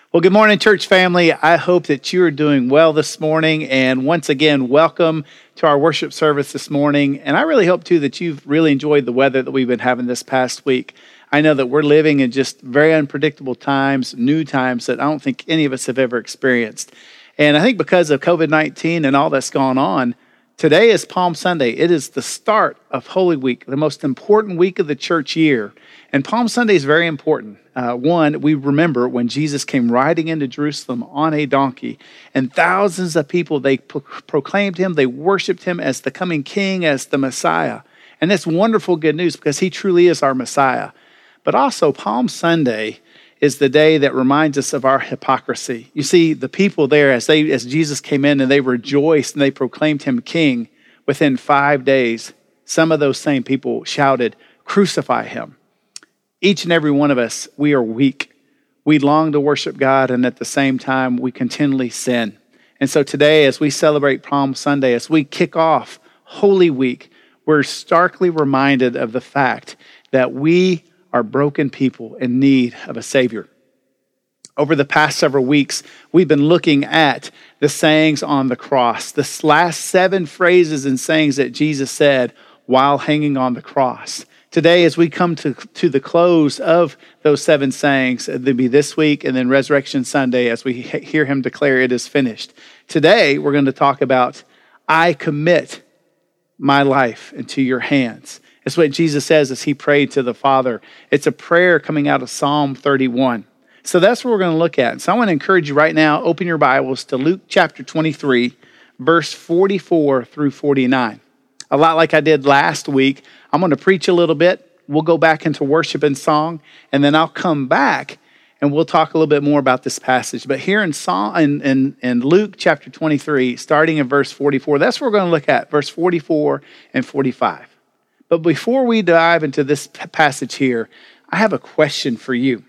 Well, good morning, church family. I hope that you are doing well this morning. And once again, welcome to our worship service this morning. And I really hope, too, that you've really enjoyed the weather that we've been having this past week. I know that we're living in just very unpredictable times, new times that I don't think any of us have ever experienced. And I think because of COVID-19 and all that's gone on, today is Palm Sunday. It is the start of Holy Week, the most important week of the church year. And Palm Sunday is very important. One, we remember when Jesus came riding into Jerusalem on a donkey, and thousands of people, they proclaimed him, they worshiped him as the coming king, as the Messiah. And that's wonderful good news because he truly is our Messiah. But also Palm Sunday is the day that reminds us of our hypocrisy. You see, the people there, as Jesus came in and they rejoiced and they proclaimed him king, within 5 days, some of those same people shouted, "Crucify him." Each and every one of us, we are weak. We long to worship God, and at the same time, we continually sin. And so today, as we celebrate Palm Sunday, as we kick off Holy Week, we're starkly reminded of the fact that we are broken people in need of a Savior. Over the past several weeks, we've been looking at the sayings on the cross, the last 7 phrases and sayings that Jesus said while hanging on the cross. Today, as we come to the close of those 7 sayings, they'll be this week and then Resurrection Sunday as we hear him declare it is finished. Today, we're going to talk about, I commit my life into your hands. It's what Jesus says as he prayed to the Father. It's a prayer coming out of Psalm 31. So that's what we're going to look at. So I want to encourage you right now, open your Bibles to Luke chapter 23, verse 44 through 49. A lot like I did last week, I'm going to preach a little bit. We'll go back into worship and song, and then I'll come back and we'll talk a little bit more about this passage. But here in Luke chapter 23, starting in verse 44, that's what we're going to look at, verse 44 and 45. But before we dive into this passage here, I have a question for you.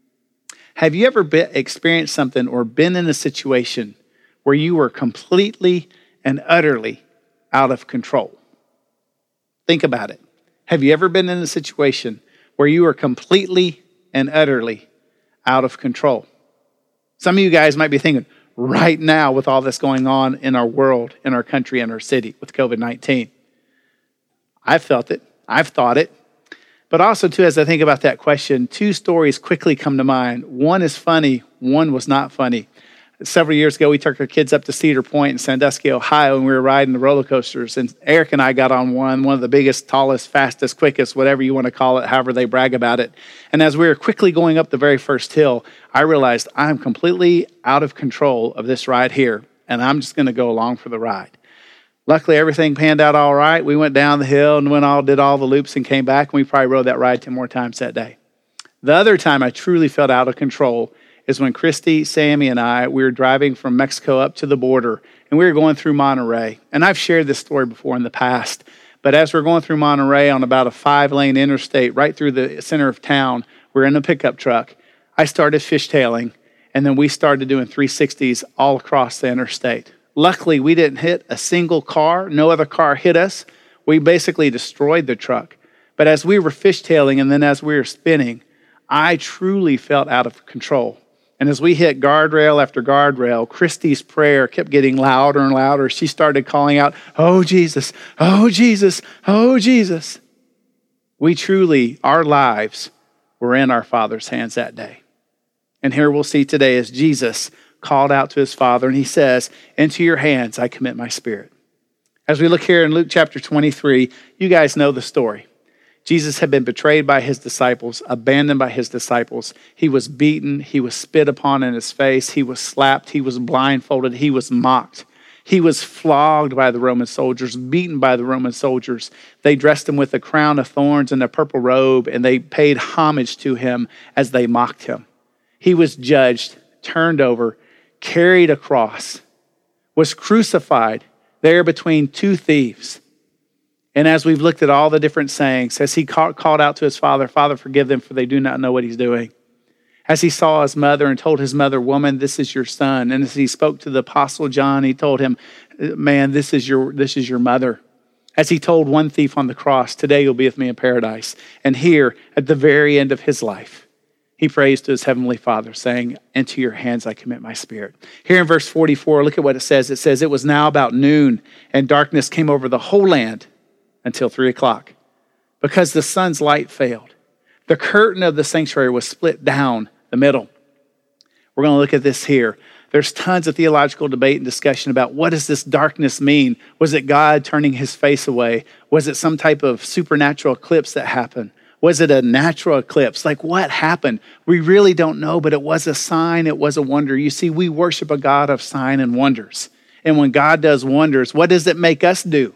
Have you ever experienced something or been in a situation where you were completely and utterly out of control? Think about it. Have you ever been in a situation where you were completely and utterly out of control? Some of you guys might be thinking, right now with all this going on in our world, in our country, in our city with COVID-19. I've felt it. I've thought it. But also, too, as I think about that question, 2 stories quickly come to mind. One is funny. One was not funny. Several years ago, we took our kids up to Cedar Point in Sandusky, Ohio, and we were riding the roller coasters. And Eric and I got on one of the biggest, tallest, fastest, quickest, whatever you want to call it, however they brag about it. And as we were quickly going up the very first hill, I realized I'm completely out of control of this ride here, and I'm just going to go along for the ride. Luckily, everything panned out all right. We went down the hill and did all the loops and came back, and we probably rode that ride 10 more times that day. The other time I truly felt out of control is when Christy, Sammy, and we were driving from Mexico up to the border, and we were going through Monterey. And I've shared this story before in the past, but as we're going through Monterey on about a 5-lane interstate right through the center of town, we're in a pickup truck. I started fishtailing, and then we started doing 360s all across the interstate. Luckily, we didn't hit a single car. No other car hit us. We basically destroyed the truck. But as we were fishtailing and then as we were spinning, I truly felt out of control. And as we hit guardrail after guardrail, Christy's prayer kept getting louder and louder. She started calling out, "Oh, Jesus, oh, Jesus, oh, Jesus." We truly, our lives were in our Father's hands that day. And here we'll see today as Jesus called out to his Father, and he says, "Into your hands I commit my spirit." As we look here in Luke chapter 23, you guys know the story. Jesus had been betrayed by his disciples, abandoned by his disciples. He was beaten. He was spit upon in his face. He was slapped. He was blindfolded. He was mocked. He was flogged by the Roman soldiers, beaten by the Roman soldiers. They dressed him with a crown of thorns and a purple robe, and they paid homage to him as they mocked him. He was judged, turned over, carried a cross, was crucified there between 2 thieves. And as we've looked at all the different sayings, as he called out to his Father, "Father, forgive them, for they do not know what he's doing." As he saw his mother and told his mother, "Woman, this is your son." And as he spoke to the Apostle John, he told him, "Man, this is your mother." As he told one thief on the cross, "Today you'll be with me in paradise." And here, at the very end of his life, he prays to his heavenly Father, saying, into your hands I commit my spirit. Here in verse 44, look at what it says. It says, it was now about noon, and darkness came over the whole land until 3 o'clock, because the sun's light failed. The curtain of the sanctuary was split down the middle. We're going to look at this here. There's tons of theological debate and discussion about what does this darkness mean? Was it God turning his face away? Was it some type of supernatural eclipse that happened? Was it a natural eclipse? Like, what happened? We really don't know, but it was a sign. It was a wonder. You see, we worship a God of sign and wonders. And when God does wonders, what does it make us do?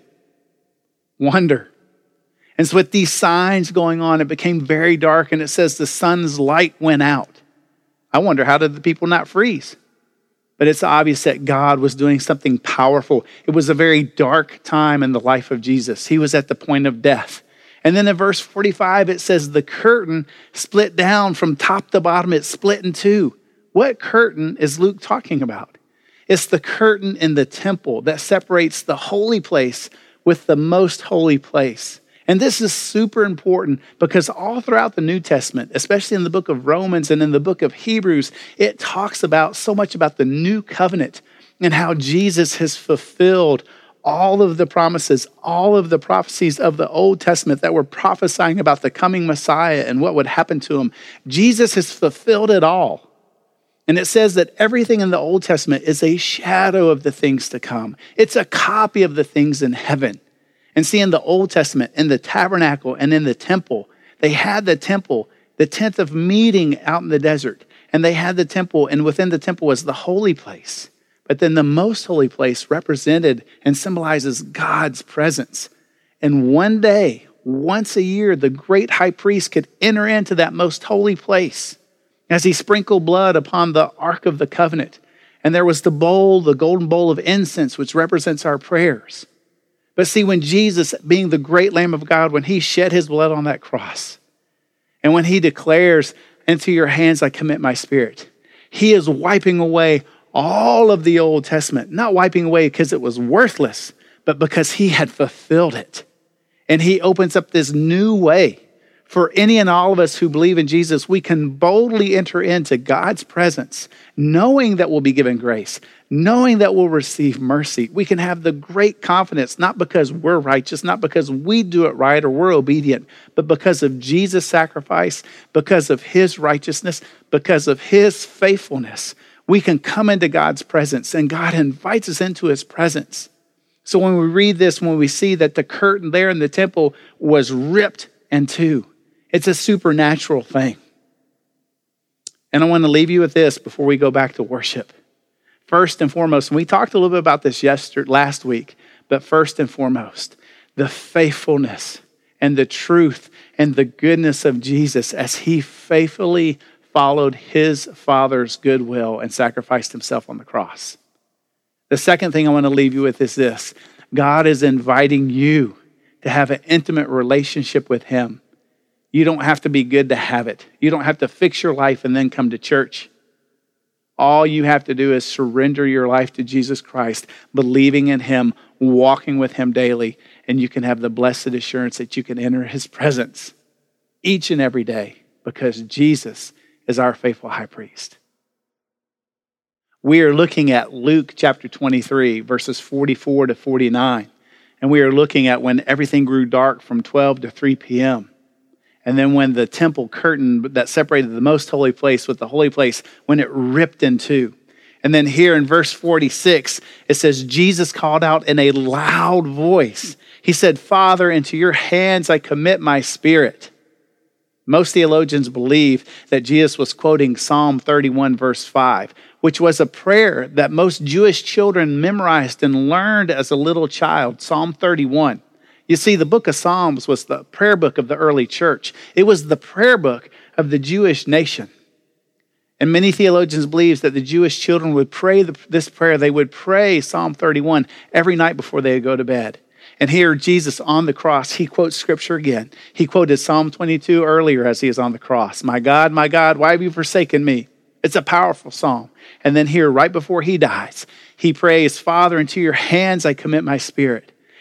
Wonder. And so with these signs going on, it became very dark, and it says the sun's light went out. I wonder, how did the people not freeze? But it's obvious that God was doing something powerful. It was a very dark time in the life of Jesus. He was at the point of death. And then in verse 45, it says the curtain split down from top to bottom. It split in two. What curtain is Luke talking about? It's the curtain in the temple that separates the holy place with the most holy place. And this is super important because all throughout the New Testament, especially in the book of Romans and in the book of Hebrews, it talks about so much about the new covenant and how Jesus has fulfilled all of the promises, all of the prophecies of the Old Testament that were prophesying about the coming Messiah and what would happen to him. Jesus has fulfilled it all. And it says that everything in the Old Testament is a shadow of the things to come. It's a copy of the things in heaven. And see, in the Old Testament, in the tabernacle and in the temple, they had the temple, the tent of meeting out in the desert. And they had the temple, and within the temple was the holy place. But then the most holy place represented and symbolizes God's presence. And one day, once a year, the great high priest could enter into that most holy place as he sprinkled blood upon the Ark of the Covenant. And there was the bowl, the golden bowl of incense, which represents our prayers. But see, when Jesus, being the great Lamb of God, when he shed his blood on that cross, and when he declares, into your hands I commit my spirit, he is wiping away all of the Old Testament, not wiping away because it was worthless, but because he had fulfilled it. And he opens up this new way for any and all of us who believe in Jesus. We can boldly enter into God's presence, knowing that we'll be given grace, knowing that we'll receive mercy. We can have the great confidence, not because we're righteous, not because we do it right or we're obedient, but because of Jesus' sacrifice, because of his righteousness, because of his faithfulness. We can come into God's presence, and God invites us into his presence. So when we read this, when we see that the curtain there in the temple was ripped in two, it's a supernatural thing. And I want to leave you with this before we go back to worship. First and foremost, and we talked a little bit about this last week, but first and foremost, the faithfulness and the truth and the goodness of Jesus as he faithfully followed his Father's goodwill and sacrificed himself on the cross. The second thing I want to leave you with is this. God is inviting you to have an intimate relationship with him. You don't have to be good to have it. You don't have to fix your life and then come to church. All you have to do is surrender your life to Jesus Christ, believing in him, walking with him daily, and you can have the blessed assurance that you can enter his presence each and every day because Jesus is our faithful high priest. We are looking at Luke chapter 23, verses 44 to 49. And we are looking at when everything grew dark from 12 to 3 p.m. And then when the temple curtain that separated the most holy place with the holy place, when it ripped in two. And then here in verse 46, it says, Jesus called out in a loud voice. He said, Father, into your hands I commit my spirit. Most theologians believe that Jesus was quoting Psalm 31, verse 5, which was a prayer that most Jewish children memorized and learned as a little child, Psalm 31. You see, the book of Psalms was the prayer book of the early church. It was the prayer book of the Jewish nation. And many theologians believe that the Jewish children would pray this prayer. They would pray Psalm 31 every night before they would go to bed. And here, Jesus on the cross, he quotes scripture again. He quoted Psalm 22 earlier as he is on the cross. My God, why have you forsaken me? It's a powerful psalm. And then here, right before he dies, he prays, Father, into your hands I commit my spirit.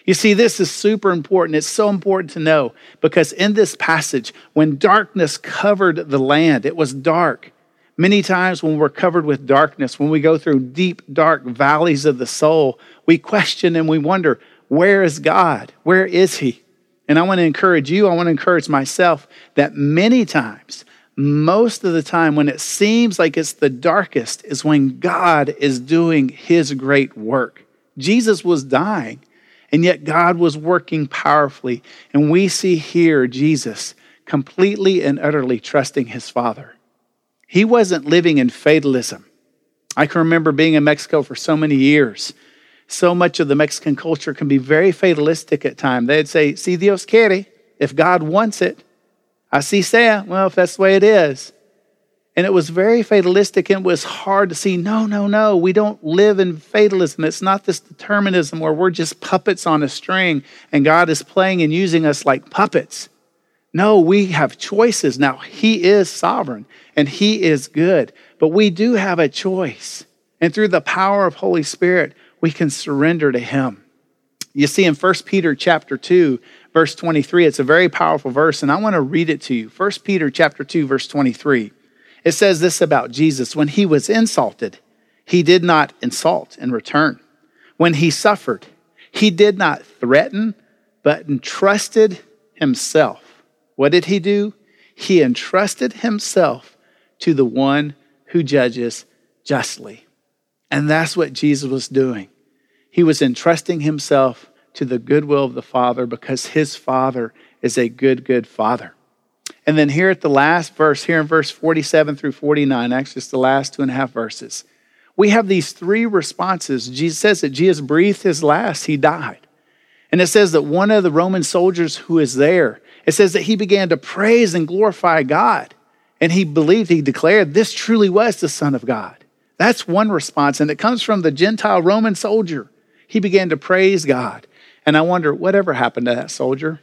You see, this is super important. It's so important to know because in this passage, when darkness covered the land, it was dark. Many times when we're covered with darkness, when we go through deep, dark valleys of the soul, we question and we wonder, where is God? Where is he? And I want to encourage you, I want to encourage myself that many times, most of the time when it seems like it's the darkest is when God is doing his great work. Jesus was dying, and yet God was working powerfully. And we see here Jesus completely and utterly trusting his Father. He wasn't living in fatalism. I can remember being in Mexico for so many years. So much of the Mexican culture can be very fatalistic at times. They'd say, si Dios quiere, if God wants it, así sea, well, if that's the way it is. And it was very fatalistic and it was hard to see, no, we don't live in fatalism. It's not this determinism where we're just puppets on a string and God is playing and using us like puppets. No, we have choices. Now, he is sovereign and he is good, but we do have a choice. And through the power of Holy Spirit, we can surrender to him. You see in 1 Peter chapter 2, verse 23, it's a very powerful verse, and I want to read it to you. 1 Peter chapter 2, verse 23. It says this about Jesus. When he was insulted, he did not insult in return. When he suffered, he did not threaten, but entrusted himself. What did he do? He entrusted himself to the one who judges justly. And that's what Jesus was doing. He was entrusting himself to the goodwill of the Father because his Father is a good Father. And then here at the last verse, here in verse 47 through 49, actually it's the last 2.5 verses, we have these 3 responses. Jesus says that Jesus breathed his last, he died. And it says that one of the Roman soldiers who is there, it says that he began to praise and glorify God. And he declared this truly was the Son of God. That's one response, and it comes from the Gentile Roman soldier. He began to praise God. And I wonder, whatever happened to that soldier?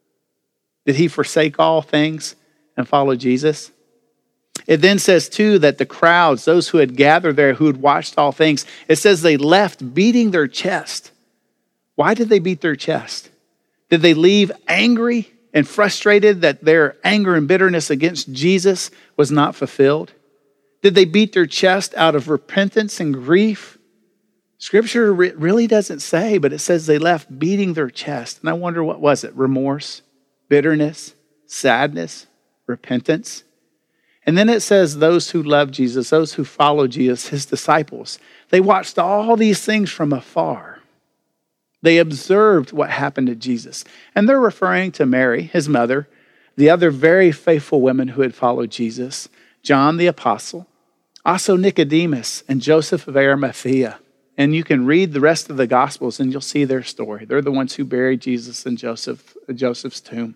Did he forsake all things and follow Jesus? It then says, too, that the crowds, those who had gathered there, who had watched all things, it says they left beating their chest. Why did they beat their chest? Did they leave angry and frustrated that their anger and bitterness against Jesus was not fulfilled? Did they beat their chest out of repentance and grief? Scripture really doesn't say, but it says they left beating their chest. And I wonder, what was it? Remorse, bitterness, sadness, repentance. And then it says those who love Jesus, those who follow Jesus, his disciples, they watched all these things from afar. They observed what happened to Jesus. And they're referring to Mary, his mother, the other very faithful women who had followed Jesus, John the apostle, also Nicodemus and Joseph of Arimathea. And you can read the rest of the Gospels and you'll see their story. They're the ones who buried Jesus in Joseph's tomb.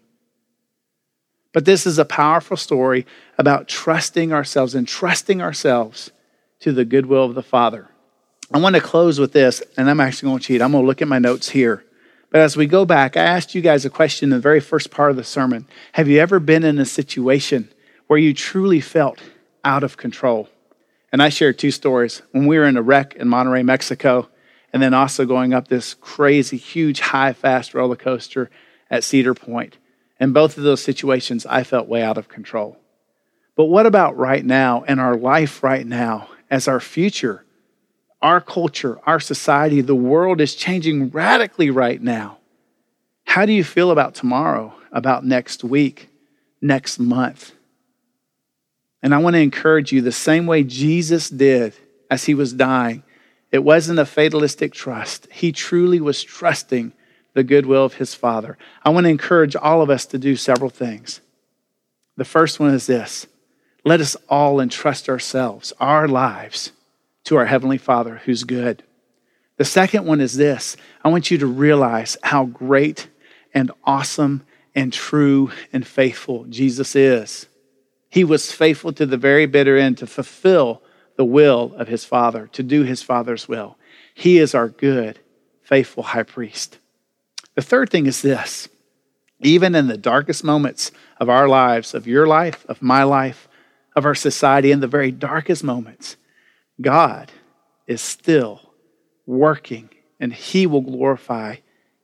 But this is a powerful story about trusting ourselves and trusting ourselves to the goodwill of the Father. I want to close with this, and I'm actually going to cheat. I'm going to look at my notes here. But as we go back, I asked you guys a question in the very first part of the sermon. Have you ever been in a situation where you truly felt out of control? And I shared 2 stories. When we were in a wreck in Monterrey, Mexico, and then also going up this crazy, huge, high, fast roller coaster at Cedar Point. In both of those situations, I felt way out of control. But what about right now and our life right now as our future, our culture, our society, the world is changing radically right now. How do you feel about tomorrow, about next week, next month? And I want to encourage you the same way Jesus did as he was dying. It wasn't a fatalistic trust. He truly was trusting the goodwill of his Father. I want to encourage all of us to do several things. The first one is this. Let us all entrust ourselves, our lives, to our Heavenly Father who's good. The second one is this. I want you to realize how great and awesome and true and faithful Jesus is. He was faithful to the very bitter end to fulfill the will of his Father, to do his Father's will. He is our good, faithful high priest. The third thing is this. Even in the darkest moments of our lives, of your life, of my life, of our society, in the very darkest moments, God is still working and he will glorify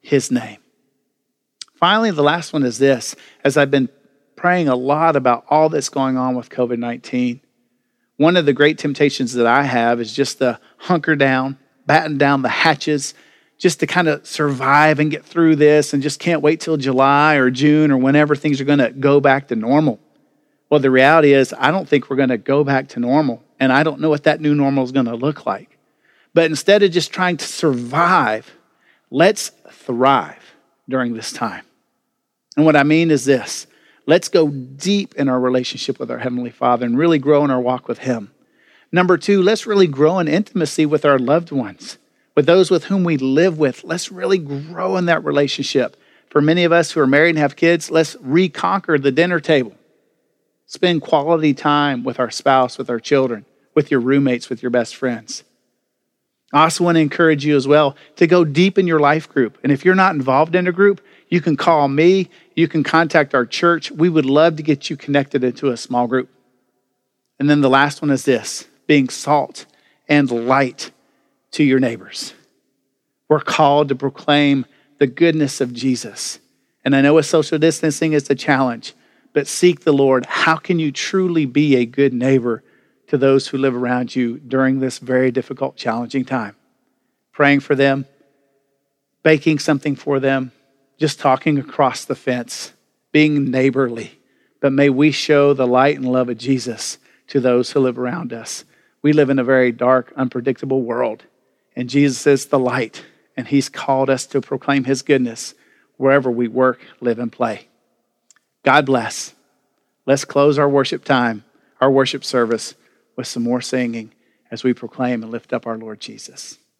his name. Finally, the last one is this. As I've been praying a lot about all that's going on with COVID-19, one of the great temptations that I have is just to hunker down, batten down the hatches, just to kind of survive and get through this and just can't wait till July or June or whenever things are going to go back to normal. Well, the reality is I don't think we're going to go back to normal, and I don't know what that new normal is going to look like. But instead of just trying to survive, let's thrive during this time. And what I mean is this. Let's go deep in our relationship with our Heavenly Father and really grow in our walk with him. Number two, let's really grow in intimacy with our loved ones, with those with whom we live with. Let's really grow in that relationship. For many of us who are married and have kids, let's reconquer the dinner table. Spend quality time with our spouse, with our children, with your roommates, with your best friends. I also want to encourage you as well to go deep in your life group. And if you're not involved in a group, you can call me, you can contact our church. We would love to get you connected into a small group. And then the last one is this, being salt and light to your neighbors. We're called to proclaim the goodness of Jesus. And I know with social distancing it's a challenge, but seek the Lord. How can you truly be a good neighbor to those who live around you during this very difficult, challenging time? Praying for them, baking something for them, just talking across the fence, being neighborly. But may we show the light and love of Jesus to those who live around us. We live in a very dark, unpredictable world, and Jesus is the light, and he's called us to proclaim his goodness wherever we work, live, and play. God bless. Let's close our worship time, our worship service, with some more singing as we proclaim and lift up our Lord Jesus.